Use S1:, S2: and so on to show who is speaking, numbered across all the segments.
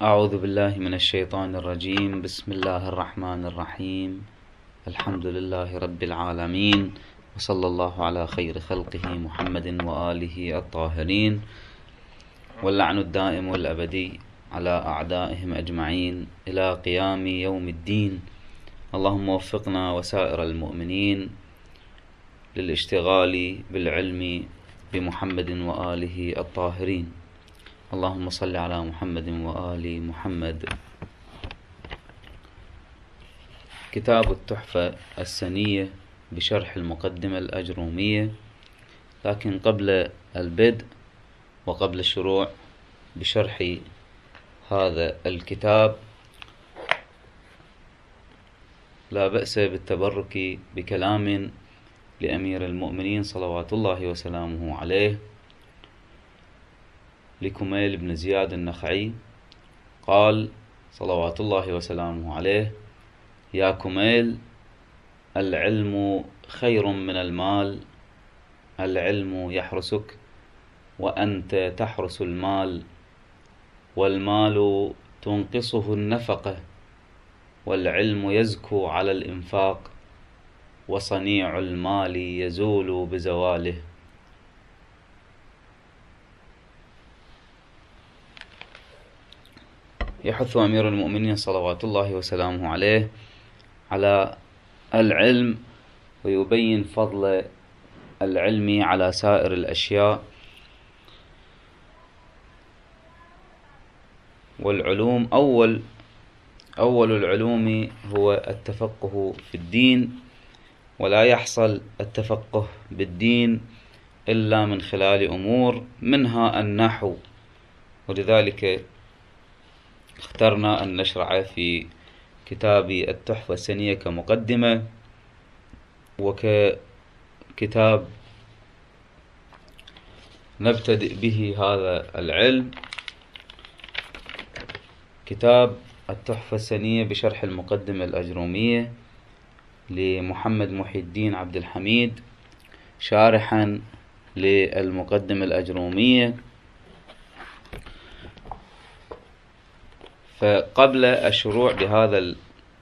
S1: أعوذ بالله من الشيطان الرجيم. بسم الله الرحمن الرحيم. الحمد لله رب العالمين، وصلى الله على خير خلقه محمد وآله الطاهرين، واللعن الدائم والأبدي على أعدائهم أجمعين إلى قيام يوم الدين. اللهم وفقنا وسائر المؤمنين للاشتغال بالعلم بمحمد وآله الطاهرين. اللهم صل على محمد وآل محمد. كتاب التحفة السنية بشرح المقدمة الأجرومية. لكن قبل البدء وقبل الشروع بشرح هذا الكتاب لا بأس بالتبرك بكلام لأمير المؤمنين صلوات الله وسلامه عليه، لكميل بن زياد النخعي، قال صلوات الله وسلامه عليه: يا كميل، العلم خير من المال، العلم يحرسك وأنت تحرس المال، والمال تنقصه النفقة، والعلم يزكو على الإنفاق، وصنيع المال يزول بزواله. يحث أمير المؤمنين صلوات الله وسلامه عليه على العلم، ويبين فضل العلم على سائر الأشياء. والعلوم أول العلوم هو التفقه في الدين، ولا يحصل التفقه بالدين إلا من خلال أمور، منها النحو. ولذلك اخترنا أن نشرع في كتاب التحفة السنية كمقدمة وككتاب نبتدئ به هذا العلم. كتاب التحفة السنية بشرح المقدمة الأجرومية لمحمد محي الدين عبد الحميد، شارحا للمقدمة الأجرومية. فقبل الشروع بهذا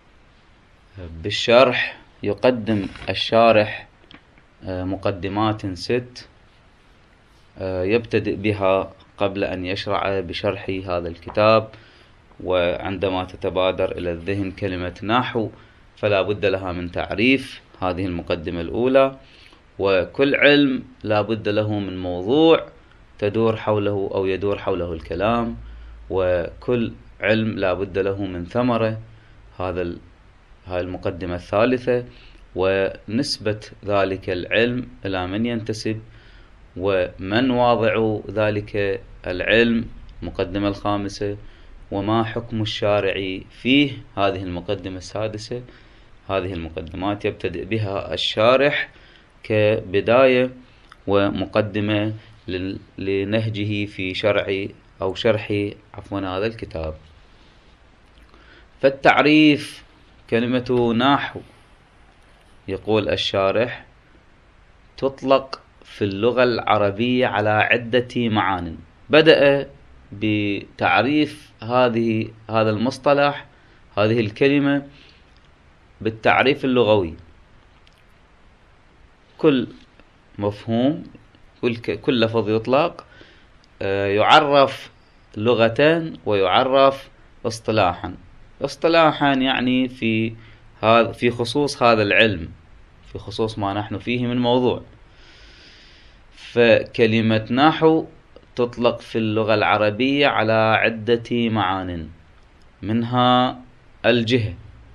S1: بالشرح يقدم الشارح مقدمات 6 يبتدئ بها قبل أن يشرع بشرح هذا الكتاب. وعندما تتبادر إلى الذهن كلمة نحو فلا بد لها من تعريف، هذه المقدمة الأولى. وكل علم لا بد له من موضوع تدور حوله أو يدور حوله الكلام، وكل علم لا بد له من ثمرة، هاي المقدمة الثالثة. ونسبة ذلك العلم إلى من ينتسب ومن واضع ذلك العلم، المقدمة الخامسة. وما حكم الشارع فيه، هذه المقدمة السادسة. هذه المقدمات يبتدئ بها الشارح كبداية ومقدمة لنهجه في شرح هذا الكتاب. فالتعريف: كلمة نحو، يقول الشارح، تطلق في اللغة العربية على عدة معان. بدأ بتعريف هذا المصطلح، هذه الكلمة، بالتعريف اللغوي. كل مفهوم، كل لفظ يطلق يعرف لغة ويعرف اصطلاحا. اصطلاحا يعني في خصوص هذا العلم، في خصوص ما نحن فيه من موضوع. فكلمة نحو تطلق في اللغة العربية على عدة معان، منها الجهة.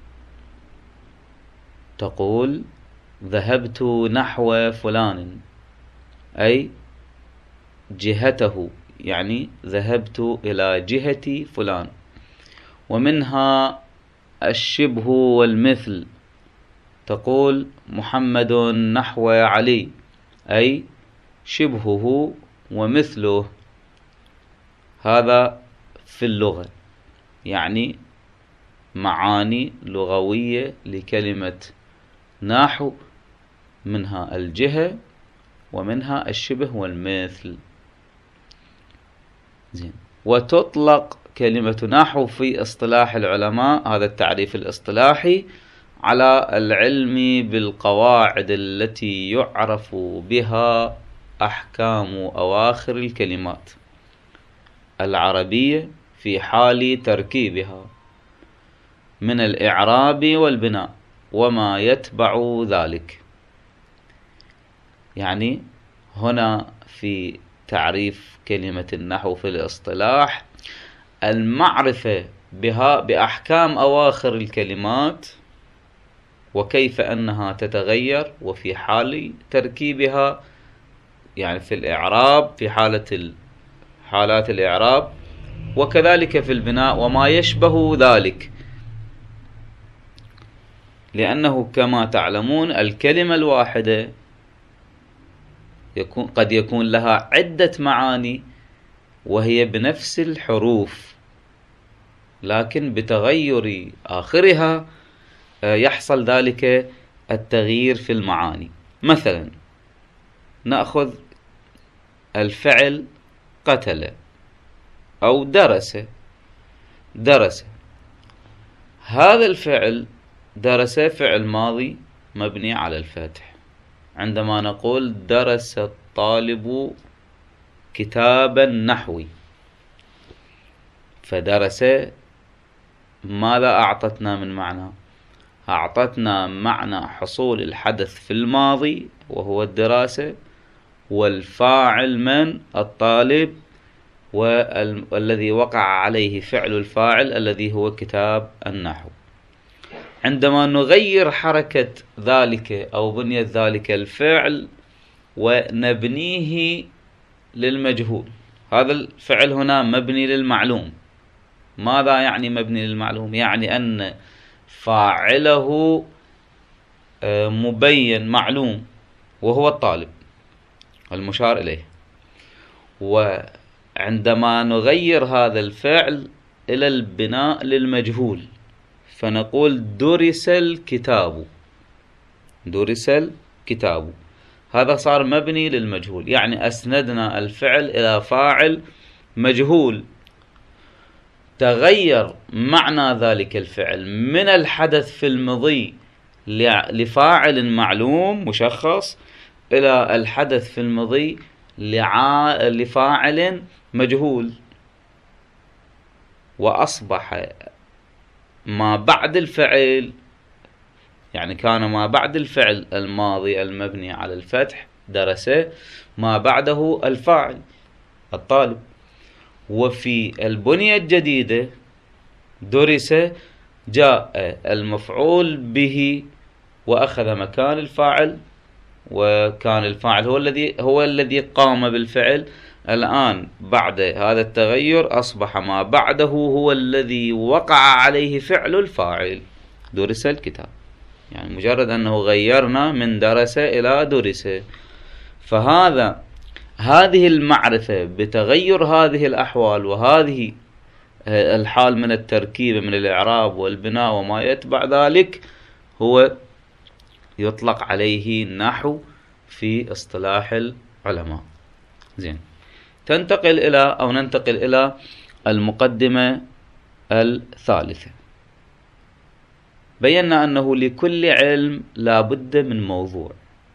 S1: تقول ذهبت نحو فلان، أي جهته، يعني ذهبت إلى جهة فلان. ومنها الشبه والمثل، تقول محمد نحو علي، أي شبهه ومثله. هذا في اللغة، يعني معاني لغوية لكلمة نحو، منها الجهة ومنها الشبه والمثل. وتطلق كلمة نحو في اصطلاح العلماء، هذا التعريف الاصطلاحي، على العلم بالقواعد التي يعرف بها أحكام أواخر الكلمات العربية في حال تركيبها من الإعراب والبناء وما يتبع ذلك. يعني هنا في تعريف كلمة النحو في الاصطلاح المعرفة بها بأحكام أواخر الكلمات وكيف أنها تتغير، وفي حال تركيبها يعني في الإعراب في حالات الإعراب، وكذلك في البناء وما يشبه ذلك. لأنه كما تعلمون الكلمة الواحدة قد يكون لها عدة معاني وهي بنفس الحروف، لكن بتغير آخرها يحصل ذلك التغيير في المعاني. مثلا نأخذ الفعل قتل أو درس. هذا الفعل درس فعل ماضي مبني على الفتح. عندما نقول درس الطالب كتابا نحوي، فدرس ماذا أعطتنا من معنى؟ أعطتنا معنى حصول الحدث في الماضي وهو الدراسة، والفاعل من الطالب، والذي وقع عليه فعل الفاعل الذي هو كتاب النحو. عندما نغير حركة ذلك أو بنية ذلك الفعل ونبنيه للمجهول، هذا الفعل هنا مبني للمعلوم. ماذا يعني مبني للمعلوم؟ يعني أن فاعله مبين معلوم وهو الطالب المشار إليه. وعندما نغير هذا الفعل إلى البناء للمجهول فنقول درس الكتاب، هذا صار مبني للمجهول، يعني أسندنا الفعل إلى فاعل مجهول. تغير معنى ذلك الفعل من الحدث في المضي لفاعل معلوم مشخص إلى الحدث في المضي لفاعل مجهول، وأصبح ما بعد الفعل، يعني كان ما بعد الفعل الماضي المبني على الفتح درس، ما بعده الفاعل الطالب. وفي البنية الجديدة درس جاء المفعول به وأخذ مكان الفاعل، وكان الفاعل هو الذي قام بالفعل. الآن بعد هذا التغير أصبح ما بعده هو الذي وقع عليه فعل الفاعل، درس الكتاب. يعني مجرد أنه غيرنا من درس إلى درس. هذه المعرفة بتغير هذه الأحوال وهذه الحال من التركيب من الإعراب والبناء وما يتبع ذلك هو يطلق عليه نحو في اصطلاح العلماء. زين، ننتقل إلى المقدمة الثالثة. بينا أنه لكل علم لا بد من موضوع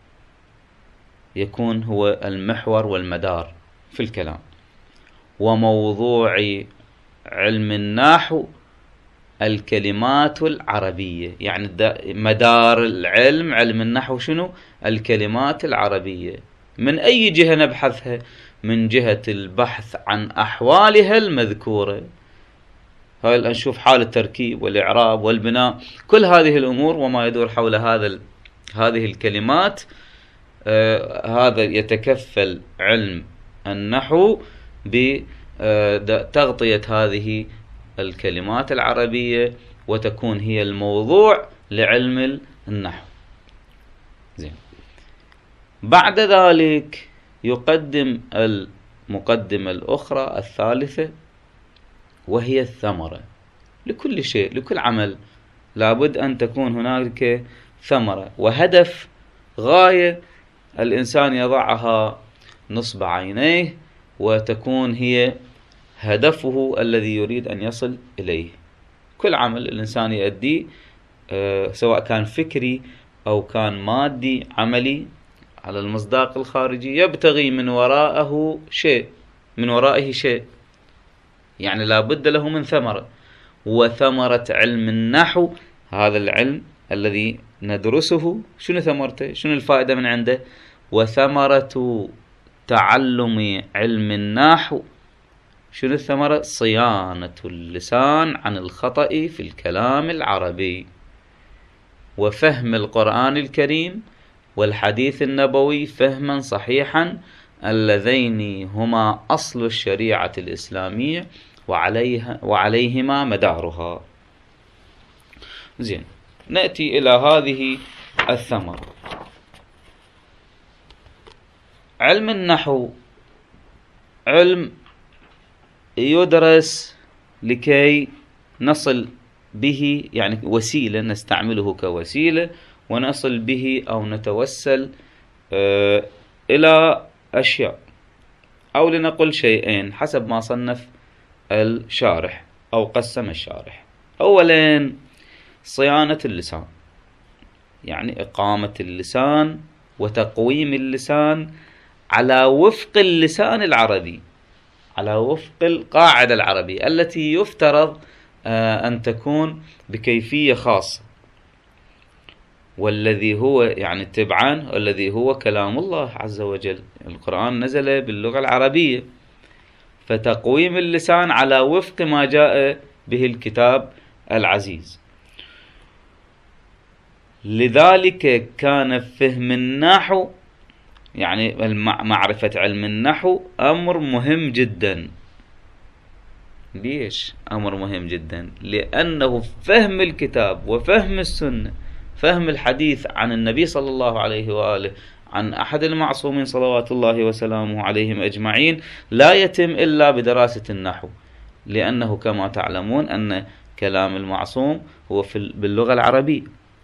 S1: يكون هو المحور والمدار في الكلام، وموضوع علم النحو الكلمات العربية. يعني مدار العلم، علم النحو شنو؟ الكلمات العربية. من أي جهة نبحثها؟ من جهة البحث عن أحوالها المذكورة. هاي نشوف حال التركيب والإعراب والبناء، كل هذه الأمور وما يدور حول هذه الكلمات. هذا يتكفل علم النحو بتغطية هذه الكلمات العربية، وتكون هي الموضوع لعلم النحو. زين، بعد ذلك يقدم المقدمة الأخرى الثالثة، وهي الثمرة. لكل شيء، لكل عمل لابد أن تكون هناك ثمرة وهدف، غاية الإنسان يضعها نصب عينيه، وتكون هي هدفه الذي يريد أن يصل إليه. كل عمل الإنسان يؤديه سواء كان فكري أو كان مادي عملي على المصداق الخارجي يبتغي من ورائه شيء، يعني لا بد له من ثمرة. وثمرة علم النحو، هذا العلم الذي ندرسه، شنو ثمرته؟ شنو الفائدة من عنده؟ وثمرة تعلم علم النحو، شنو الثمرة؟ صيانة اللسان عن الخطأ في الكلام العربي، وفهم القرآن الكريم والحديث النبوي فهما صحيحا، اللذين هما أصل الشريعة الإسلامية وعليهما مدارها. زين، نأتي إلى هذه الثمرة. علم النحو علم يدرس لكي نصل به، يعني وسيلة نستعمله كوسيلة ونصل به أو نتوسل إلى أشياء، أو لنقل شيئين حسب ما صنف الشارح أو قسم الشارح. أولا صيانة اللسان، يعني إقامة اللسان وتقويم اللسان على وفق اللسان العربي، على وفق القاعدة العربية التي يفترض أن تكون بكيفية خاصة، والذي هو يعني تبعا الذي هو كلام الله عز وجل. القرآن نزل باللغة العربية، فتقويم اللسان على وفق ما جاء به الكتاب العزيز. لذلك كان فهم النحو، يعني معرفة علم النحو، أمر مهم جدا. ليش أمر مهم جدا؟ لأنه فهم الكتاب وفهم السنة، فهم الحديث عن النبي صلى الله عليه وآله، عن أحد المعصومين صلوات الله وسلامه عليهم أجمعين، لا يتم إلا بدراسة النحو، لأنه كما تعلمون أن كلام المعصوم هو باللغة العربية.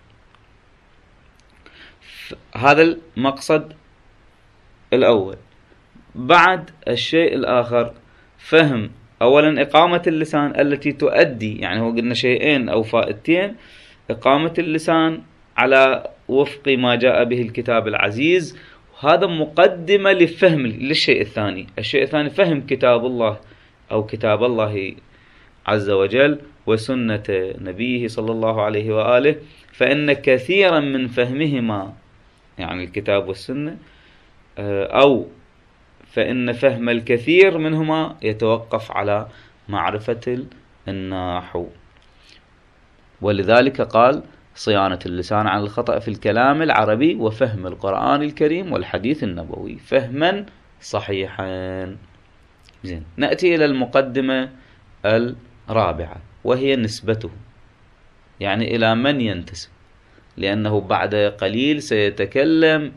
S1: هذا المقصد الأول. بعد الشيء الآخر فهم أولا إقامة اللسان التي تؤدي، يعني هو قلنا شيئين أو فائدتين: إقامة اللسان على وفق ما جاء به الكتاب العزيز، هذا مقدمة لفهم للشيء الثاني. الشيء الثاني فهم كتاب الله أو كتاب الله عز وجل وسنة نبيه صلى الله عليه وآله، فإن كثيرا من فهمهما، يعني الكتاب والسنة، أو فإن فهم الكثير منهما يتوقف على معرفة النحو. ولذلك قال: صيانة اللسان عن الخطأ في الكلام العربي وفهم القرآن الكريم والحديث النبوي فهما صحيحا. زين، نأتي إلى المقدمة الرابعة، وهي نسبته، يعني إلى من ينتسب، لأنه بعد قليل سيتكلم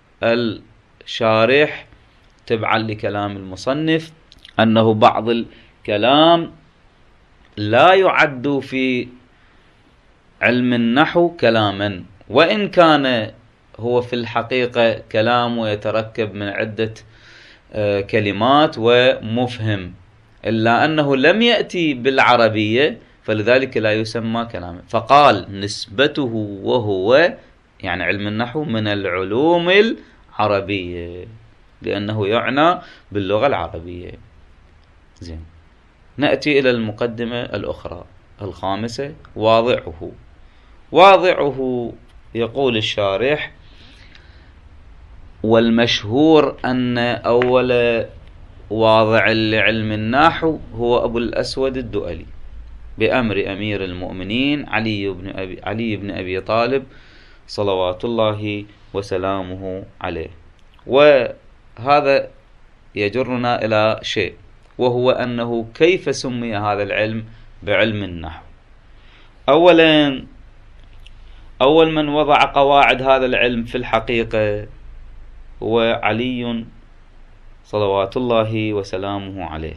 S1: الشارح تبعا لكلام المصنف أنه بعض الكلام لا يعد في علم النحو كلاما، وإن كان هو في الحقيقة كلام ويتركب من عدة كلمات ومفهم، إلا أنه لم يأتي بالعربية، فلذلك لا يسمى كلاما. فقال نسبته، وهو يعني علم النحو من العلوم العربية، لأنه يعنى باللغة العربية. زين، نأتي إلى المقدمة الأخرى الخامسة: واضعه يقول الشارح: والمشهور أن أول واضع لعلم النحو هو أبو الأسود الدؤلي بأمر أمير المؤمنين علي بن أبي طالب صلوات الله وسلامه عليه. وهذا يجرنا إلى شيء، وهو أنه كيف سمي هذا العلم بعلم النحو. أولا، أول من وضع قواعد هذا العلم في الحقيقة هو علي صلوات الله وسلامه عليه،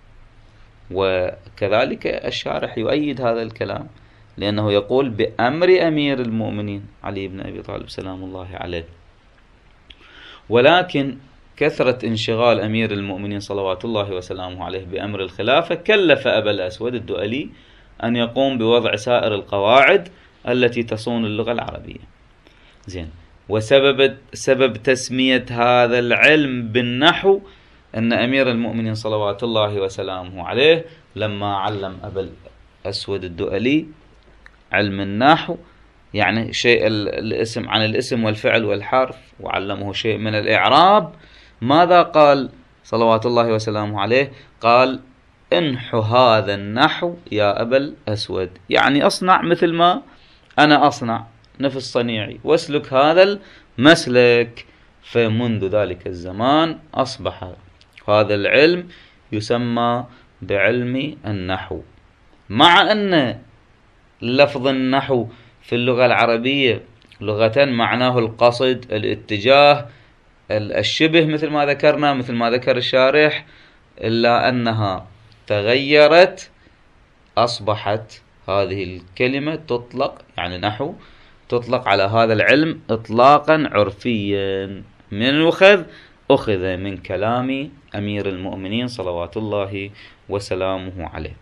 S1: وكذلك الشارح يؤيد هذا الكلام، لأنه يقول بأمر أمير المؤمنين علي بن أبي طالب سلام الله عليه. ولكن كثرة انشغال أمير المؤمنين صلوات الله وسلامه عليه بأمر الخلافة كلف أبا الأسود الدؤلي أن يقوم بوضع سائر القواعد التي تصون اللغة العربية. زين. سبب تسمية هذا العلم بالنحو أن أمير المؤمنين صلوات الله وسلامه عليه لما علم أبا الأسود الدؤلي علم النحو، يعني شيء الاسم عن الاسم والفعل والحرف، وعلمه شيء من الإعراب، ماذا قال صلوات الله وسلامه عليه؟ قال: انحو هذا النحو يا أبا الأسود، يعني أصنع مثل ما أنا أصنع، نفس صنيعي، واسلك هذا المسلك. فمنذ ذلك الزمان أصبح هذا العلم يسمى بعلم النحو، مع أن لفظ النحو في اللغة العربية لغة معناه القصد، الاتجاه، الشبه، مثل ما ذكرنا، مثل ما ذكر الشارح، إلا أنها تغيرت، أصبحت هذه الكلمة تطلق، يعني نحو، تطلق على هذا العلم إطلاقا عرفيا. من أخذ من كلام أمير المؤمنين صلوات الله وسلامه عليه.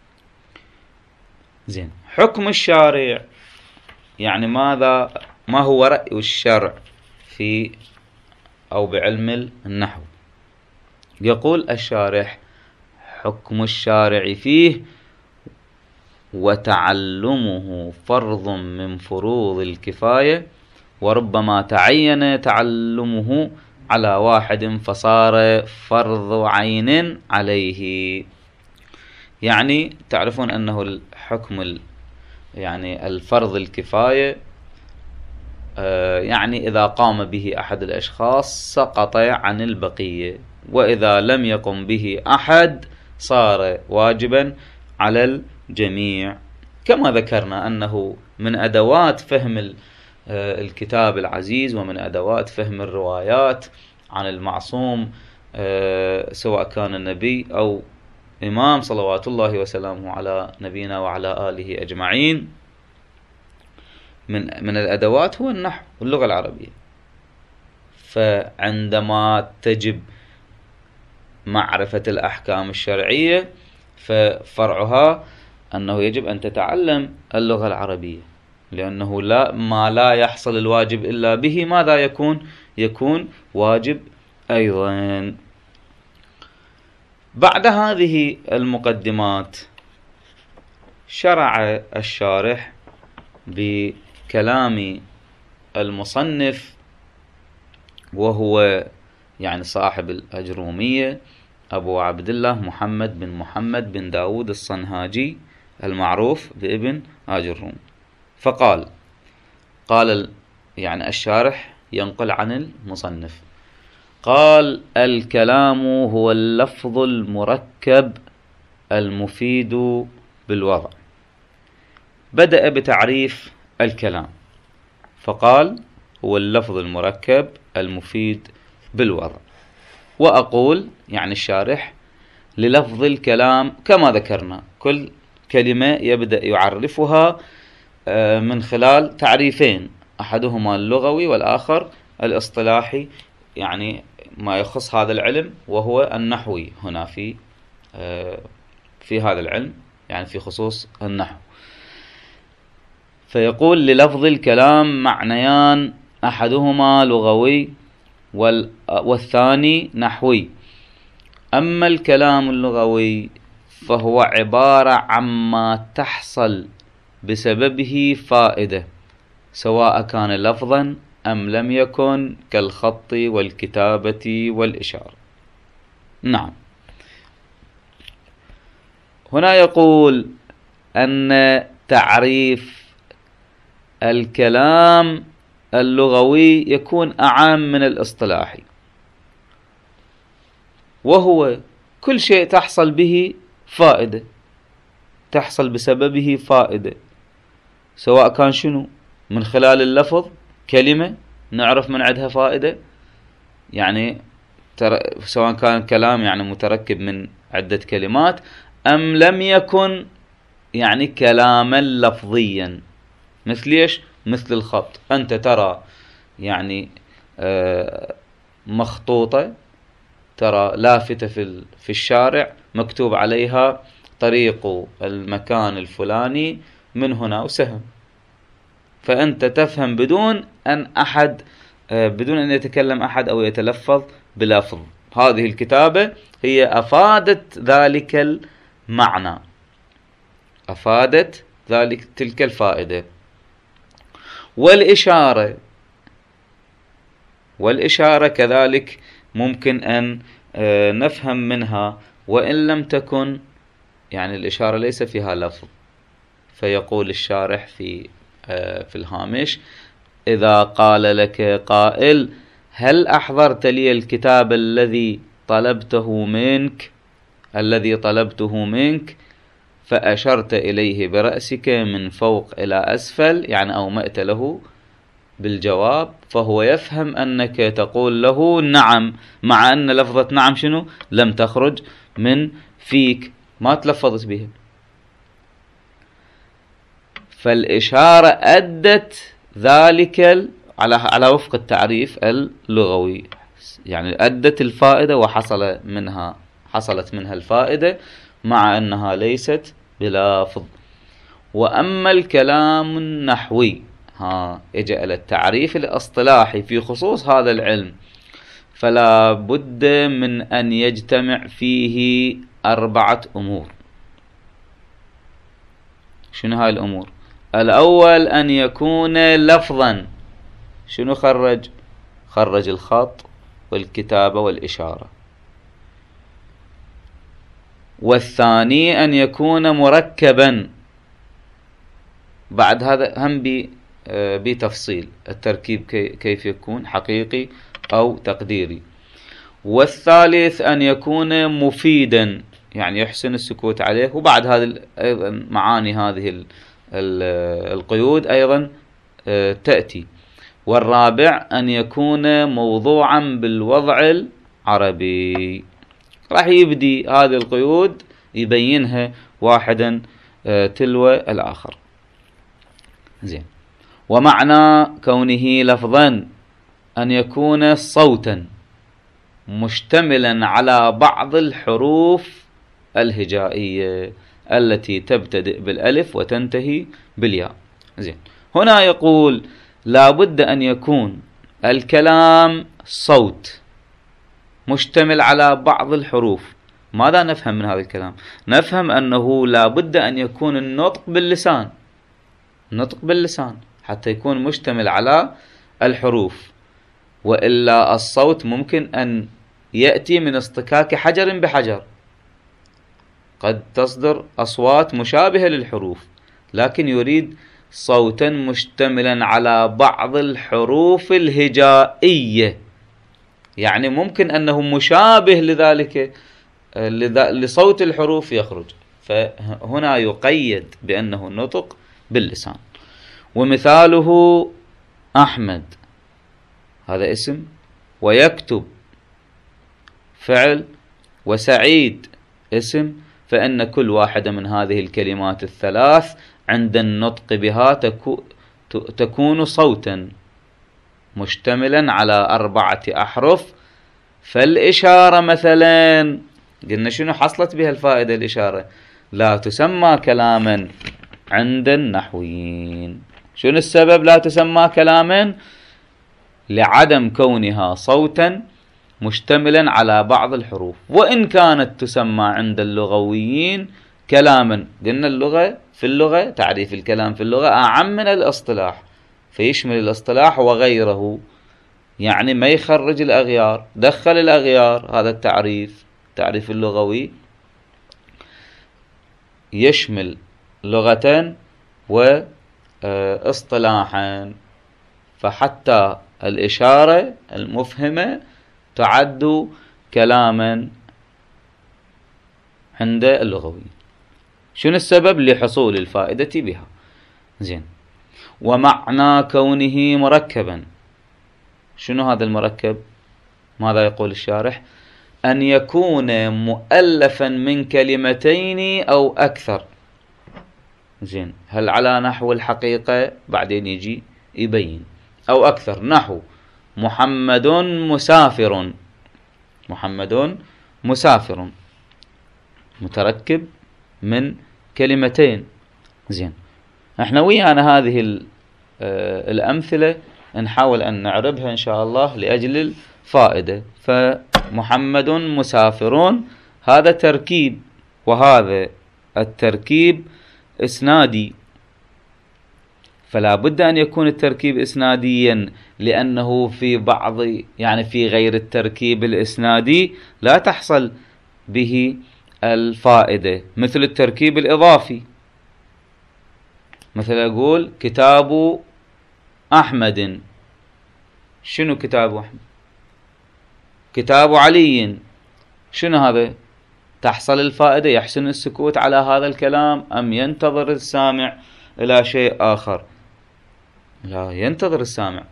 S1: زين. حكم الشارع، يعني ما هو رأي الشرع في أو بعلم النحو؟ يقول الشارح: حكم الشارع فيه وتعلمه فرض من فروض الكفاية، وربما تعين تعلمه على واحد فصار فرض عين عليه. يعني تعرفون أنه الحكم يعني الفرض الكفاية، يعني إذا قام به أحد الأشخاص سقط عن البقية، وإذا لم يقم به أحد صار واجبا على الجميع. كما ذكرنا أنه من أدوات فهم الكتاب العزيز ومن أدوات فهم الروايات عن المعصوم، سواء كان النبي أو إمام صلوات الله وسلامه على نبينا وعلى آله أجمعين، من الأدوات هو النحو واللغة العربية. فعندما تجب معرفة الأحكام الشرعية ففرعها أنه يجب أن تتعلم اللغة العربية، لأنه ما لا يحصل الواجب إلا به ماذا يكون واجب أيضا. بعد هذه المقدمات شرع الشارح بكلام المصنف، وهو يعني صاحب الأجرومية أبو عبد الله محمد بن داود الصنهاجي المعروف بابن آجروم. فقال يعني الشارح ينقل عن المصنف، قال: الكلام هو اللفظ المركب المفيد بالوضع. بدأ بتعريف الكلام فقال: هو اللفظ المركب المفيد بالوضع. وأقول يعني الشارح للفظ الكلام كما ذكرنا كل كلمة يبدأ يعرفها من خلال تعريفين، أحدهما اللغوي والآخر الاصطلاحي، يعني ما يخص هذا العلم وهو النحوي. هنا في هذا العلم يعني في خصوص النحو. فيقول: للفظ الكلام معنيان، أحدهما لغوي والثاني نحوي. أما الكلام اللغوي فهو عبارة عما تحصل بسببه فائدة، سواء كان لفظا أم لم يكن، كالخط والكتابة والإشارة. نعم. هنا يقول أن تعريف الكلام اللغوي يكون أعم من الاصطلاحي، وهو كل شيء تحصل به فائدة، تحصل بسببه فائدة، سواء كان شنو، من خلال اللفظ، كلمة نعرف من عندها فائدة، يعني سواء كان كلام يعني متركب من عدة كلمات، أم لم يكن يعني كلاما لفظيا، مثل ايش؟ مثل الخط. أنت ترى يعني مخطوطة ترى لافتة في الشارع مكتوب عليها طريق المكان الفلاني من هنا وسهم، فأنت تفهم بدون أن يتكلم أحد أو يتلفظ بلفظ. هذه الكتابة هي أفادت ذلك المعنى، أفادت تلك الفائدة. والإشارة كذلك ممكن أن نفهم منها وإن لم تكن، يعني الإشارة ليس فيها لفظ. فيقول الشارح في الهامش: إذا قال لك قائل: هل أحضرت لي الكتاب الذي طلبته منك فأشرت إليه برأسك من فوق إلى أسفل، يعني أومأت له بالجواب، فهو يفهم أنك تقول له نعم، مع أن لفظة نعم شنو؟ لم تخرج من فيك، ما تلفظت بها. فالإشارة أدت ذلك على وفق التعريف اللغوي، يعني أدت الفائدة حصلت منها الفائدة مع أنها ليست بلافظ. وأما الكلام النحوي إجا إلى التعريف الاصطلاحي في خصوص هذا العلم، فلا بد من أن يجتمع فيه 4 أمور. شنو هاي الأمور؟ الأول أن يكون لفظا. شنو خرج الخط والكتابة والإشارة. والثاني أن يكون مركبا. بعد هذا هم بتفصيل التركيب كيف يكون، حقيقي أو تقديري. والثالث أن يكون مفيدا، يعني يحسن السكوت عليه. وبعد هذه أيضا معاني هذه القيود أيضا تأتي. والرابع أن يكون موضوعا بالوضع العربي. راح يبدي هذه القيود يبينها واحدا تلو الآخر. زين. ومعنى كونه لفظا أن يكون صوتا مشتملا على بعض الحروف الهجائية التي تبتدئ بالألف وتنتهي بالياء. زين. هنا يقول لابد أن يكون الكلام صوت مشتمل على بعض الحروف. ماذا نفهم من هذا الكلام؟ نفهم أنه لابد أن يكون النطق باللسان حتى يكون مشتمل على الحروف، وإلا الصوت ممكن أن يأتي من اصطكاك حجر بحجر. قد تصدر أصوات مشابهة للحروف، لكن يريد صوتا مشتملا على بعض الحروف الهجائية، يعني ممكن أنه مشابه لذلك لصوت الحروف يخرج. فهنا يقيد بأنه نطق باللسان. ومثاله أحمد هذا اسم، ويكتب فعل، وسعيد اسم، فإن كل واحدة من هذه الكلمات الثلاث عند النطق بها تكون صوتا مشتملا على 4 أحرف. فالإشارة مثلا قلنا شنو حصلت بها الفائدة؟ الإشارة لا تسمى كلاما عند النحويين. شنو السبب لا تسمى كلاما؟ لعدم كونها صوتا مشتملا على بعض الحروف. وإن كانت تسمى عند اللغويين كلاما، قلنا في اللغة تعريف الكلام في اللغة أعم من الاصطلاح، فيشمل الاصطلاح وغيره، يعني ما يخرج الأغيار، دخل الأغيار. هذا التعريف اللغوي يشمل لغة واصطلاحا. فحتى الإشارة المفهمة تعد كلاما عند اللغوي. شنو السبب؟ لحصول الفائدة بها. زين. ومعنى كونه مركبا. شنو هذا المركب؟ ماذا يقول الشارح؟ أن يكون مؤلفا من كلمتين أو أكثر. زين. هل على نحو الحقيقة؟ بعدين يجي يبين. أو أكثر، نحو محمد مسافر. محمد مسافر متركب من كلمتين. زين، احنا ويانا هذه الأمثلة نحاول أن نعربها إن شاء الله لأجل الفائدة. فمحمد مسافرون هذا تركيب، وهذا التركيب إسنادي، فلا بد أن يكون التركيب إسناديا، لأنه في بعض يعني في غير التركيب الإسنادي لا تحصل به الفائدة، مثل التركيب الإضافي. مثل أقول كتاب أحمد، شنو كتاب أحمد؟ كتاب علي، شنو هذا؟ تحصل الفائدة، يحسن السكوت على هذا الكلام أم ينتظر السامع إلى شيء آخر؟ لا، ينتظر السامع،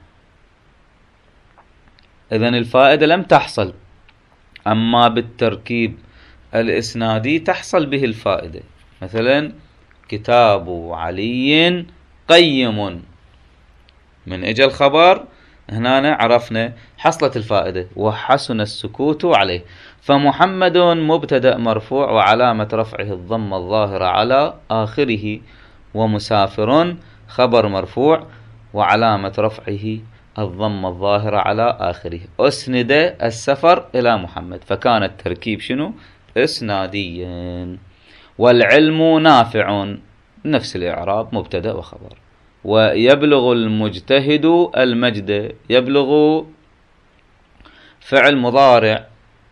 S1: إذن الفائدة لم تحصل. أما بالتركيب الإسنادي تحصل به الفائدة. مثلا كتاب علي قيم، من اجى الخبر هنا عرفنا حصلت الفائدة وحسن السكوت عليه. فمحمد مبتدأ مرفوع وعلامة رفعه الضمة الظاهرة على آخره، ومسافر خبر مرفوع وعلامة رفعه الضمة الظاهرة على آخره. أسند السفر إلى محمد، فكان التركيب شنو؟ إسناديا. والعلم نافع، نفس الإعراب، مبتدأ وخبر. ويبلغ المجتهد المجد، يبلغ فعل مضارع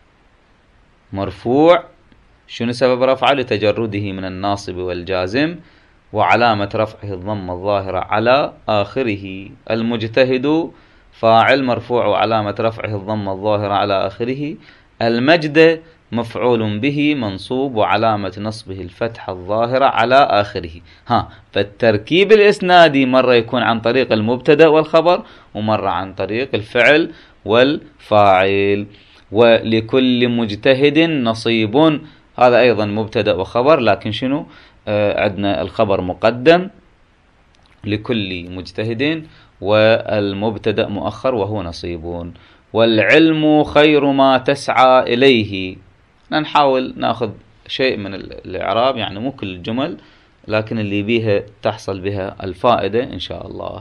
S1: مرفوع، شنو سبب رفعه؟ لتجرده من الناصب والجازم، وعلامة رفعه الضمة الظاهرة على آخره. المجتهد فاعل مرفوع وعلامة رفعه الضمة الظاهرة على آخره. المجد مفعول به منصوب وعلامة نصبه الفتحة الظاهرة على آخره. فالتركيب الإسنادي مرة يكون عن طريق المبتدأ والخبر، ومرة عن طريق الفعل والفاعل. ولكل مجتهد نصيب، هذا أيضا مبتدأ وخبر، لكن شنو؟ عندنا الخبر مقدم لكل مجتهد، والمبتدأ مؤخر وهو نصيب. والعلم خير ما تسعى إليه. نحاول ناخذ شيء من الإعراب، يعني مو كل الجمل، لكن اللي بيها تحصل بها الفائدة إن شاء الله.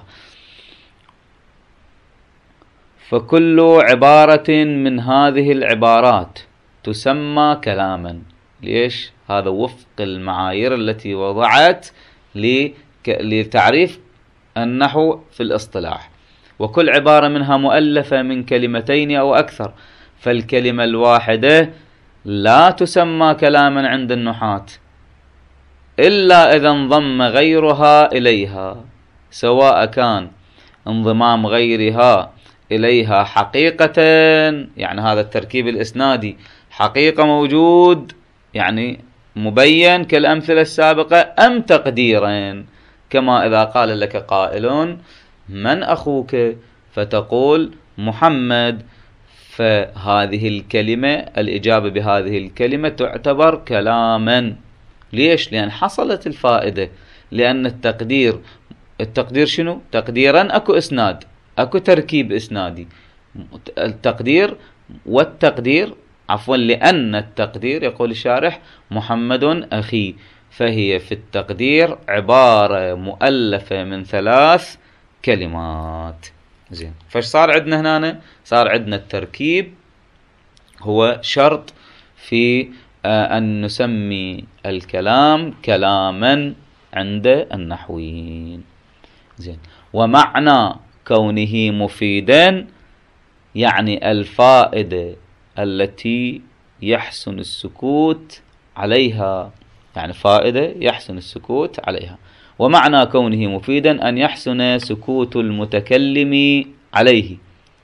S1: فكل عبارة من هذه العبارات تسمى كلاما. ليش؟ هذا وفق المعايير التي وضعت لتعريف النحو في الاصطلاح. وكل عبارة منها مؤلفة من كلمتين أو أكثر، فالكلمة الواحدة لا تسمى كلاما عند النحاة إلا إذا انضم غيرها إليها، سواء كان انضمام غيرها إليها حقيقة، يعني هذا التركيب الإسنادي حقيقة موجود يعني مبين كالأمثلة السابقة، أم تقديرا، كما إذا قال لك قائل من أخوك فتقول محمد، فهذه الكلمة الإجابة بهذه الكلمة تعتبر كلاما. ليش؟ لأن حصلت الفائدة، لأن التقدير شنو؟ تقديرا أكو إسناد، أكو تركيب إسنادي. التقدير والتقدير لأن التقدير يقول الشارح محمد أخي، فهي في التقدير عبارة مؤلفة من 3 كلمات. زين، فاش صار عندنا هنا؟ صار عندنا التركيب هو شرط في أن نسمي الكلام كلاما عند النحويين. زين، ومعنى كونه مفيدا يعني الفائدة التي يحسن السكوت عليها، يعني فائدة يحسن السكوت عليها. ومعنى كونه مفيدا أن يحسن سكوت المتكلم عليه.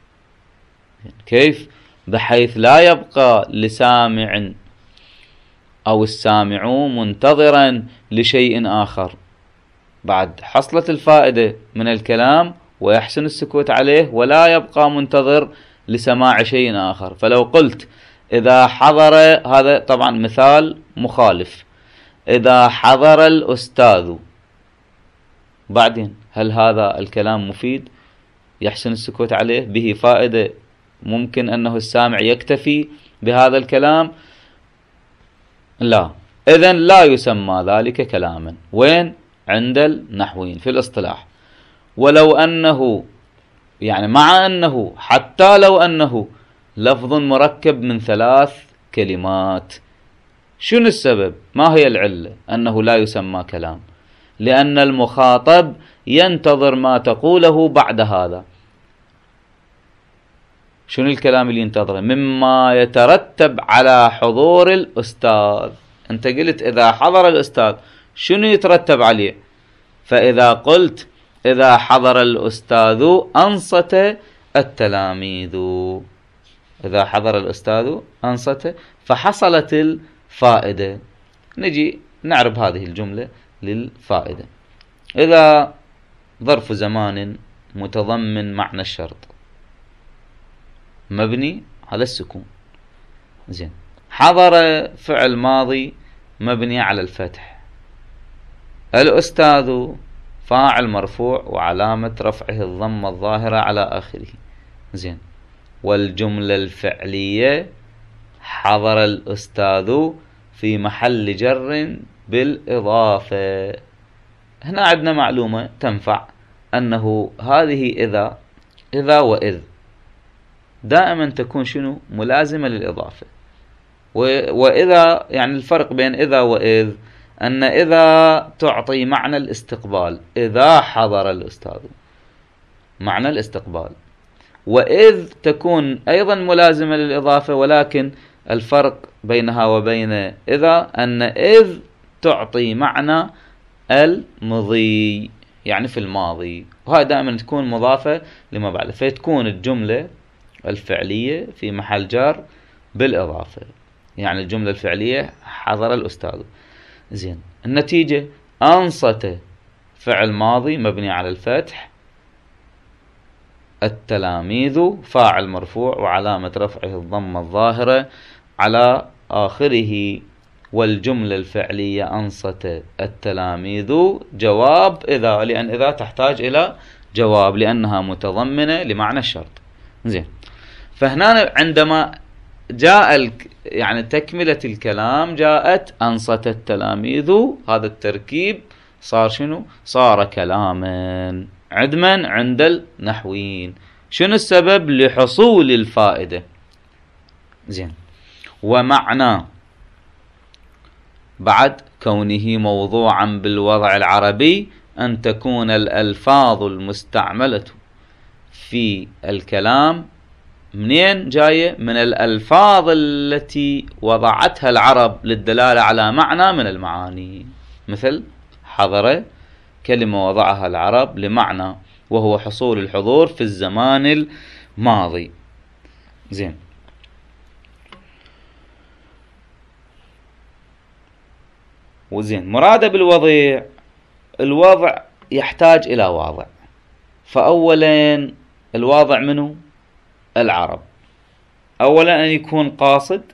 S1: كيف؟ بحيث لا يبقى لسامع أو السامع منتظرا لشيء آخر، بعد حصلت الفائدة من الكلام ويحسن السكوت عليه، ولا يبقى منتظر لسماع شيء آخر. فلو قلت إذا حضر، هذا طبعا مثال مخالف، إذا حضر الأستاذ، بعدين هل هذا الكلام مفيد يحسن السكوت عليه به فائدة ممكن أنه السامع يكتفي بهذا الكلام؟ لا. إذن لا يسمى ذلك كلاما. وين؟ عند النحويين في الاصطلاح. ولو أنه يعني مع أنه حتى لو أنه لفظ مركب من 3 كلمات، شنو السبب؟ ما هي العلة أنه لا يسمى كلام؟ لأن المخاطب ينتظر ما تقوله بعد هذا. شنو الكلام اللي ينتظره؟ مما يترتب على حضور الأستاذ. أنت قلت إذا حضر الأستاذ، شنو يترتب عليه؟ فإذا قلت إذا حضر الأستاذ أنصت التلاميذ، إذا حضر الأستاذ أنصت، فحصلت الفائدة. نجي نعرف هذه الجملة للفائدة. إذا ظرف زمان متضمن معنى الشرط مبني على السكون. زين. حضر فعل ماضي مبني على الفتح. الأستاذ فاعل مرفوع وعلامة رفعه الضمة الظاهرة على آخره. زين. والجملة الفعلية حضر الأستاذ في محل جر بالإضافة. هنا عندنا معلومة تنفع، أنه هذه إذا وإذ دائما تكون شنو؟ ملازمة للإضافة. وإذا يعني الفرق بين إذا وإذ أن إذا تعطي معنى الاستقبال، إذا حضر الأستاذ معنى الاستقبال، وإذ تكون أيضا ملازمة للإضافة، ولكن الفرق بينها وبين إذا أن إذ تعطي معنى المضي، يعني في الماضي، وهذا دائما تكون مضافة لما بعد، فتكون الجملة الفعلية في محل جر بالإضافة. يعني الجملة الفعلية حضر الأستاذ. زين. النتيجة أنصت فعل ماضي مبني على الفتح، التلاميذ فاعل مرفوع وعلامة رفعه الضمة الظاهرة على آخره. والجملة الفعلية أنصت التلاميذ جواب إذا، لأن إذا تحتاج إلى جواب لأنها متضمنة لمعنى الشرط. زين. فهنا عندما جاء يعني تكملة الكلام جاءت أنصت التلاميذ، هذا التركيب صار شنو؟ صار كلاما عدما عند النحويين. شنو السبب؟ لحصول الفائدة. زين. ومعنى بعد كونه موضوعا بالوضع العربي أن تكون الألفاظ المستعملة في الكلام منين جاية؟ من الألفاظ التي وضعتها العرب للدلالة على معنى من المعاني. مثل حضر، كلمة وضعها العرب لمعنى، وهو حصول الحضور في الزمان الماضي. زين. وزين. مراد بالوضع، الوضع يحتاج إلى واضع. فأولا الواضع منه العرب. أولا أن يكون قاصد،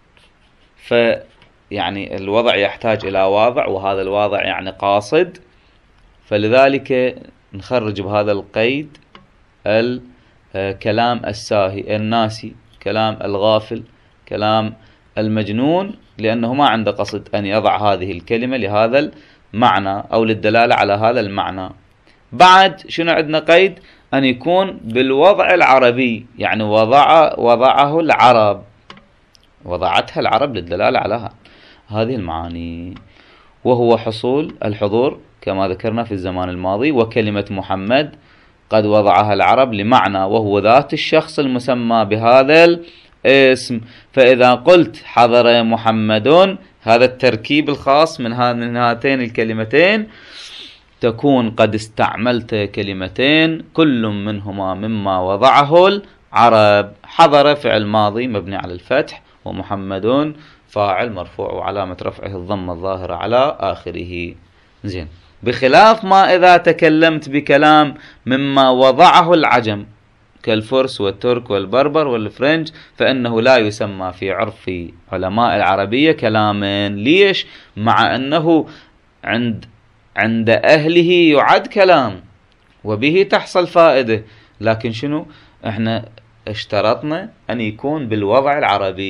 S1: فيعني الوضع يحتاج إلى واضع، وهذا الواضع يعني قاصد. فلذلك نخرج بهذا القيد الكلام الساهي الناسي، كلام الغافل، كلام المجنون، لأنه ما عنده قصد أن يضع هذه الكلمة لهذا المعنى أو للدلالة على هذا المعنى. بعد شنو عندنا قيد؟ أن يكون بالوضع العربي، يعني وضعه العرب، وضعتها العرب للدلالة على هذه المعاني، وهو حصول الحضور كما ذكرنا في الزمان الماضي. وكلمة محمد قد وضعها العرب لمعنى، وهو ذات الشخص المسمى بهذا الاسم. فإذا قلت حضر محمد، هذا التركيب الخاص من هاتين الكلمتين، تكون قد استعملت كلمتين كل منهما مما وضعه العرب. حضر فعل ماضي مبني على الفتح، ومحمد فاعل مرفوع وعلامة رفعه الضمة الظاهرة على آخره. زين. بخلاف ما إذا تكلمت بكلام مما وضعه العجم كالفرس والترك والبربر والفرنج، فإنه لا يسمى في عرف علماء العربية كلاما. ليش؟ مع أنه عند أهله يعد كلام وبه تحصل فائدة، لكن شنو؟ احنا اشترطنا أن يكون بالوضع العربي،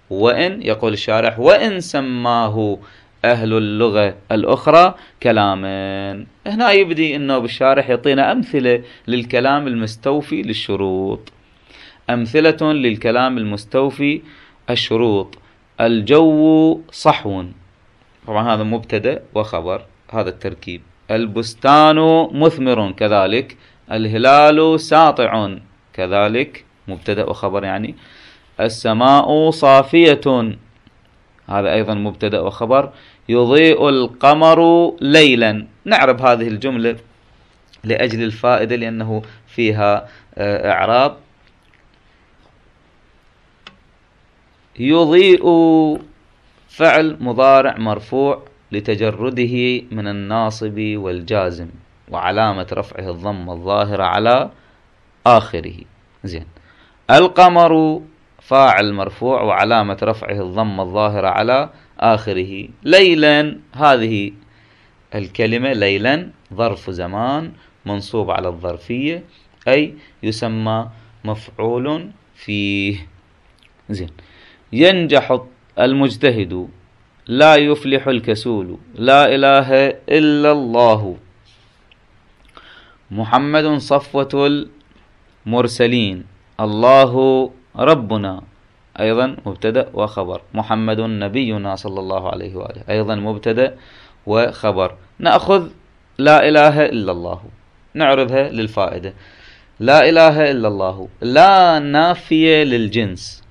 S1: وإن يقول الشارح وإن سماه أهل اللغة الأخرى كلاما. هنا يبدي أنه بالشارح يعطينا أمثلة للكلام المستوفي للشروط. أمثلة للكلام المستوفي الشروط: الجو صحو، طبعا هذا مبتدأ وخبر، هذا التركيب. البستان مثمر، كذلك. الهلال ساطع، كذلك مبتدأ وخبر يعني. السماء صافية، هذا أيضا مبتدأ وخبر. يضيء القمر ليلا. نعرب هذه الجملة لأجل الفائدة لأنه فيها إعراب. يضيء فعل مضارع مرفوع لتجرده من الناصب والجازم، وعلامة رفعه الضمة الظاهرة على آخره. زين. القمر فاعل مرفوع وعلامة رفعه الضمة الظاهرة على آخره. ليلا، هذه الكلمة ليلا ظرف زمان منصوب على الظرفية، أي يسمى مفعول فيه. زين. ينجح المجتهد، لا يفلح الكسول، لا إله إلا الله. محمد صفوة المرسلين، الله ربنا، أيضا مبتدأ وخبر. محمد نبينا صلى الله عليه وآله، أيضا مبتدأ وخبر. نأخذ لا إله إلا الله، نعرضها للفائدة. لا إله إلا الله لا نافية للجنس،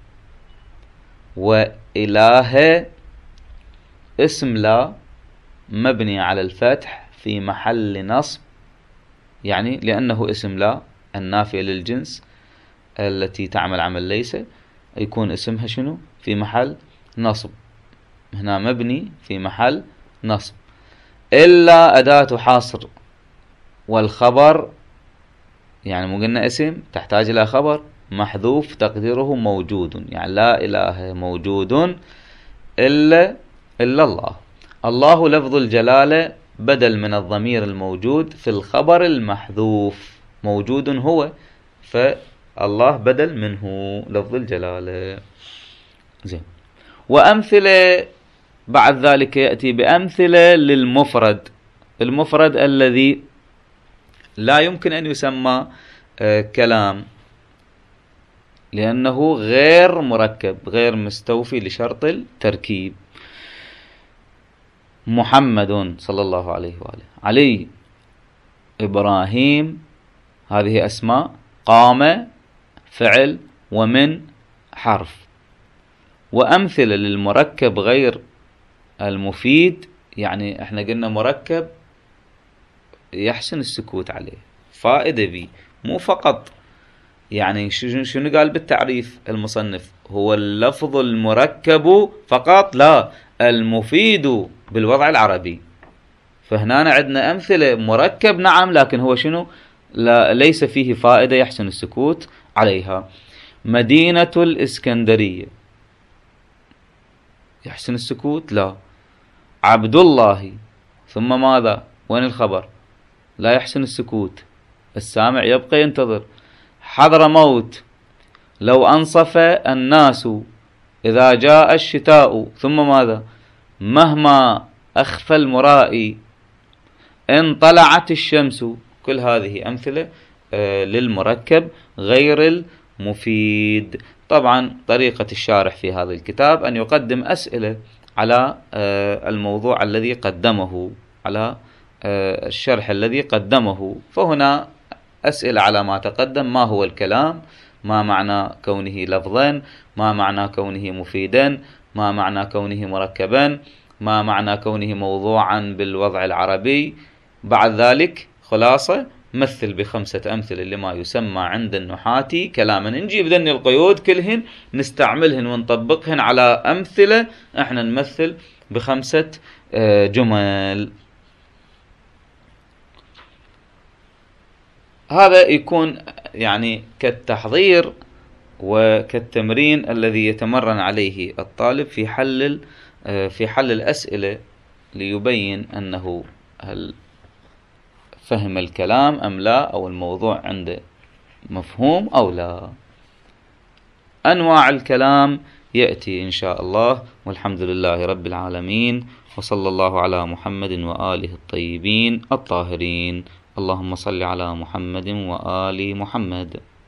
S1: وإله اسم لا مبني على الفتح في محل نصب، يعني لأنه اسم لا النافية للجنس التي تعمل عمل ليس، يكون اسمها شنو؟ في محل نصب. هنا مبني في محل نصب. إلا أداة حصر، والخبر يعني مو قلنا اسم تحتاج إلى خبر محذوف تقديره موجود، يعني لا إله موجود إلا الله. الله لفظ الجلالة بدل من الضمير الموجود في الخبر المحذوف، موجود هو، فالله بدل منه لفظ الجلالة. زين. وأمثلة بعد ذلك يأتي بأمثلة للمفرد. المفرد الذي لا يمكن أن يسمى كلام لأنه غير مركب، غير مستوفي لشرط التركيب. محمد صلى الله عليه وآله، علي، إبراهيم، هذه أسماء. قام فعل، ومن حرف. وأمثلة للمركب غير المفيد، يعني احنا قلنا مركب يحسن السكوت عليه، فائدة بي، مو فقط يعني شنو قال بالتعريف المصنف؟ هو اللفظ المركب فقط؟ لا، المفيد بالوضع العربي. فهنا عندنا أمثلة مركب نعم، لكن هو شنو؟ لا، ليس فيه فائدة يحسن السكوت عليها. مدينة الإسكندرية يحسن السكوت؟ لا. عبد الله، ثم ماذا؟ وين الخبر؟ لا يحسن السكوت، السامع يبقى ينتظر. حضرموت، لو أنصف الناس إذا جاء الشتاء، ثم ماذا؟ مهما أخفى المرائي إن طلعت الشمس. كل هذه أمثلة للمركب غير المفيد. طبعا طريقة الشارح في هذا الكتاب أن يقدم أسئلة على الموضوع الذي قدمه، على الشرح الذي قدمه. فهنا أسئلة على ما تقدم: ما هو الكلام؟ ما معنى كونه لفظا؟ ما معنى كونه مفيدا؟ ما معنى كونه مركبا؟ ما معنى كونه موضوعا بالوضع العربي؟ بعد ذلك خلاصة: مثل ب5 أمثلة لما يسمى عند النحاة كلاما. نجيب ذن القيود كلهن نستعملهن ونطبقهن على أمثلة، احنا نمثل ب5 جمل. هذا يكون يعني كالتحضير وكالتمرين الذي يتمرن عليه الطالب في حل الأسئلة، ليبين أنه هل فهم الكلام أم لا، أو الموضوع عنده مفهوم أو لا. أنواع الكلام يأتي إن شاء الله، والحمد لله رب العالمين، وصلى الله على محمد وآله الطيبين الطاهرين. اللهم صل على محمد وآل محمد.